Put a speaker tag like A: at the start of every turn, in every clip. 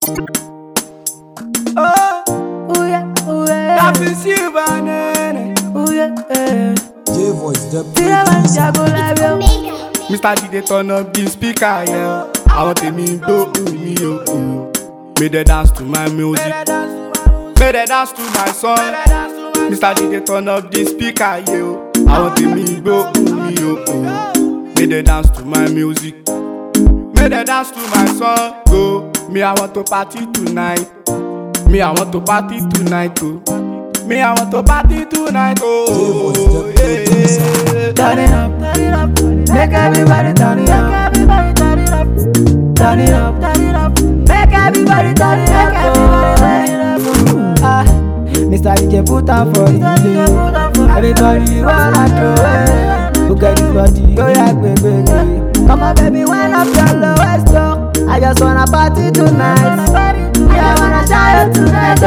A: Oh yeah, that is you, banana. Oh yeah,
B: J-Voice, the
A: Mr. DJ turn up the speaker, yeah. I want to me go me, oh. Make the dance to my music. Make the dance to my song. Mr. DJ turn up the speaker, yeah. I want to me go me, oh. Make the dance to my music. Make the dance to my song, go. Me, I want to party tonight. Me, I want to party tonight, oh. Me, I want to party tonight, oh. Yeah.
C: Turn it up, make everybody turn it up, turn it up, make everybody turn it up, Mr. DJ put on for you, everybody wanna throw it, look at this body, oh yeah, baby, come on baby, wind up your lowest talk, I just wanna party tonight, yeah, I wanna shout tonight,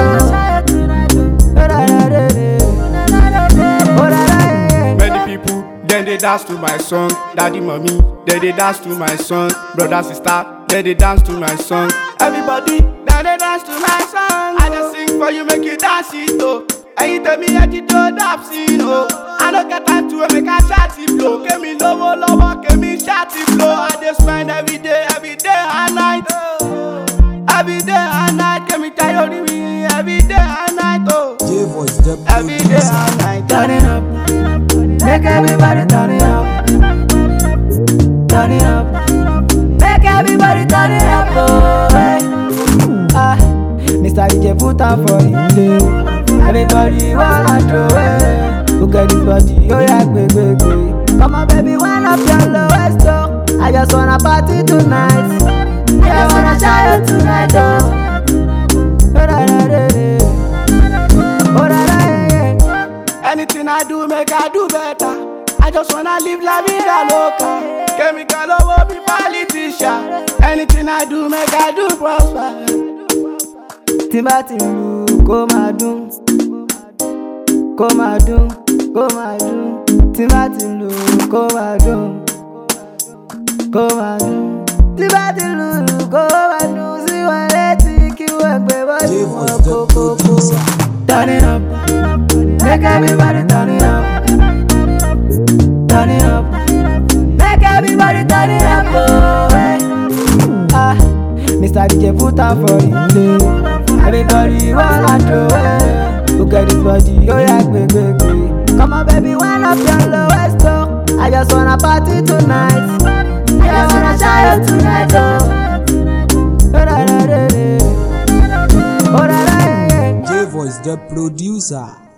A: Many people, then they dance to my song. Daddy, mommy, then they dance to my song. Brother, sister, then they dance to my song. Everybody, then they dance to my song. I just sing for you, make you dance it, oh. And you tell me that you don't dance it, oh. I don't get time to make a chatty flow. Give me low, give me chatty flow. I just spend every day and night. Every day and night, give me tired of me. Every day and night, oh.
B: J-Voice, the
A: Every day and night,
C: turn it up, make everybody turn it up, turn it up, make everybody turn it up, oh, hey. Mr. DJ put on for you, everybody wanna throw it, look at this body, oh yeah, baby, come on baby, wind up your lowest talk, I just wanna party tonight, yeah, I wanna shout tonight, oh.
A: Anything I do, make I do better. I just wanna live la vida loca. Chemical over be politician. Anything I do, make I do prosper.
C: Timba timbu, kó máa dún, kó máa dún, kó máa dún. Timba timbu, kó máa dún, kó máa dún. Timba timbu, kó máa dún. Sí wọn létí kí wọ́n gbé bọ́ọ̀lù wọn kókókó. Turn it up, make everybody turn it up, turn it up, make everybody turn it up, oh, hey. Mr. DJ put on for you, everybody wanna throw it, look at this body, oh yeah, baby, come on baby, wind up your lowest talk, I just wanna party tonight, yeah, I wanna shout tonight, oh.
B: J-Voice, the producer.